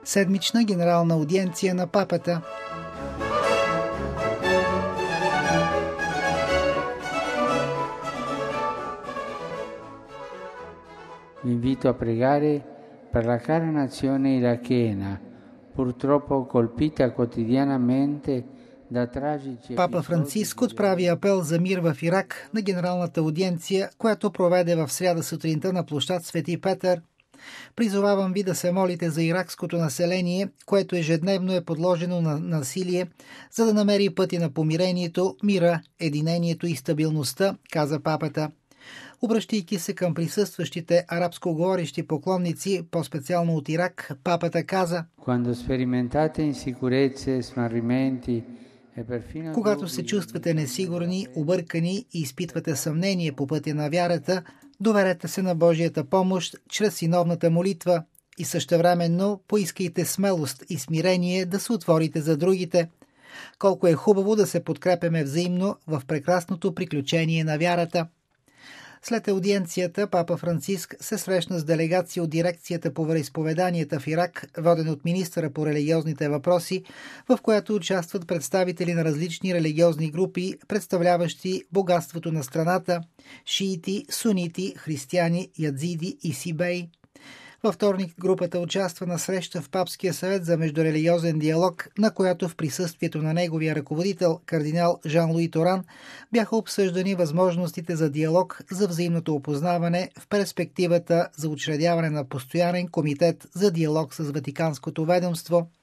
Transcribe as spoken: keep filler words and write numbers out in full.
седмична генерална аудиенция на папата. Vi invito a pregare per la cara nazione irachena, purtroppo colpita quotidianamente da tragici. Папа Франциск отправи апел за мир в Ирак на генералната аудиенция, която проведе в сряда сутринта на площад Свети Петър. Призовавам ви да се молите за иракското население, което ежедневно е подложено на насилие, за да намери пъти на помирението, мира, единението и стабилността, каза папата. Обръщайки се към присъстващите арабско говорещи поклонници, по-специално от Ирак, папата каза: когато се чувствате несигурни, объркани и изпитвате съмнение по пътя на вярата, доверете се на Божията помощ чрез синовната молитва и същевременно поискайте смелост и смирение да се отворите за другите. Колко е хубаво да се подкрепяме взаимно в прекрасното приключение на вярата. След аудиенцията, папа Франциск се срещна с делегация от дирекцията по вероизповеданията в Ирак, водена от министъра по религиозните въпроси, в която участват представители на различни религиозни групи, представляващи богатството на страната – шиити, сунити, християни, ядзиди и сибеи. Във вторник групата участва на среща в Папския съвет за междурелигиозен диалог, на която в присъствието на неговия ръководител, кардинал Жан-Луи Торан, бяха обсъждани възможностите за диалог за взаимното опознаване в перспективата за учредяване на постоянен комитет за диалог с Ватиканското ведомство.